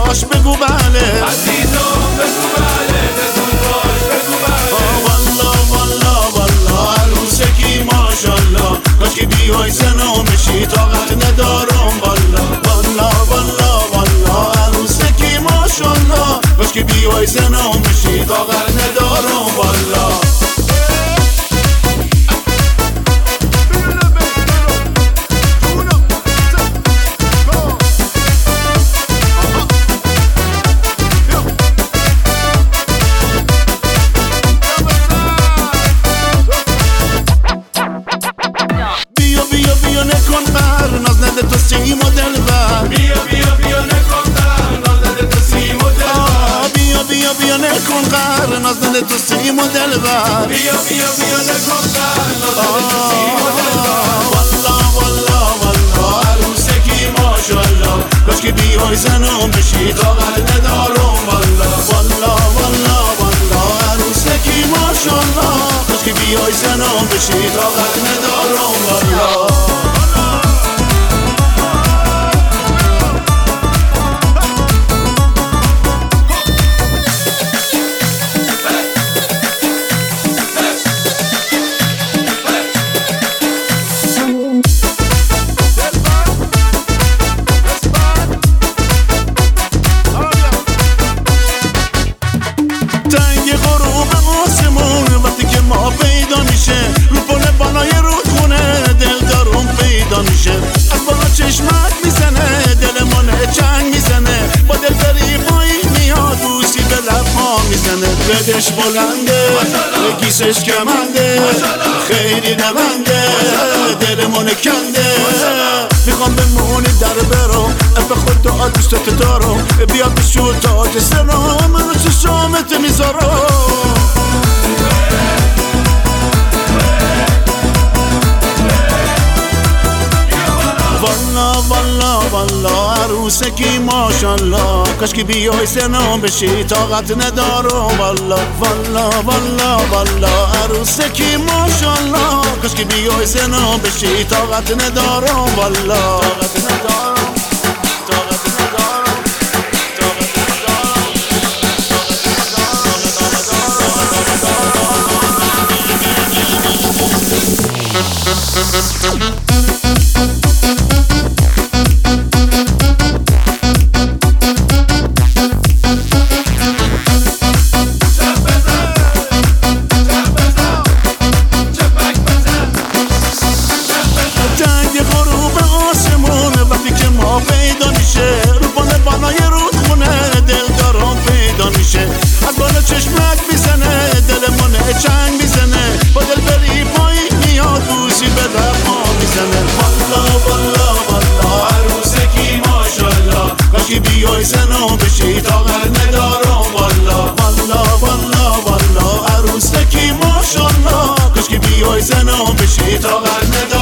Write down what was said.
باش بگو بله عزیزم بگو بله بزن باش بگو بله والله والله والله عروسکی ماشالله کاش که بیای سنامشی طاقت ندارم والله والله والله والله عروسکی ماشالله کاش که بیای سنامشی طاقت ندارم والله نکن بر ناز نده تو سیم و دلبر بیا بیا بیا نکن قهر ناز نده تو سیم و دلبر بیا بیا بیا نکن قهر ناز نده تو سیم و دلبر بیا بیا بیا نکن قهر ناز نده تو سیم و دلبر والله والله والله عروسکی ماشالله کاش که بیای زنم بشی طاقت ندارم والله والله والله والله عروسکی ماشالله کاش که بیای زنم بشی طاقت ندارم والله تنگ غروب آسمون وقتی که ما پیدا میشه رو پل بالای رودخونه دل دارم پیدا میشه از بالا چشمک میزنه دل من چنگ میزنه با دل فریبایی میاد بوسی به لبها میزنه بدش بلنده گیسش کمنده خیلی نونده دل من کنده میخوام بمونی در برم به خدا دوستت دارم بیا بشور تاج سرم من رو چشامت میذارم والله والله والله عروسکی ماشالله کاش که بیای سنم بشی طاقت ندارم والله والله والله والله عروسکی ماشالله کاش که بیای سنم بشی طاقت ندارم والله طاقت ندارم طاقت ندارم پیدا میشه رو بالا بالای رودخونه دل دارم پیدا میشه از بالا چشمک میزنه دل من چنگ میزنه با دل بری پایین میاد بوسی به لبها میزنه والله والله والله عروسکی ماشالله کاش که بیای سنم بشی طاقت ندارم والله والله والله والله عروسکی ماشالله کاش که بیای سنم بشی طاقت ندارم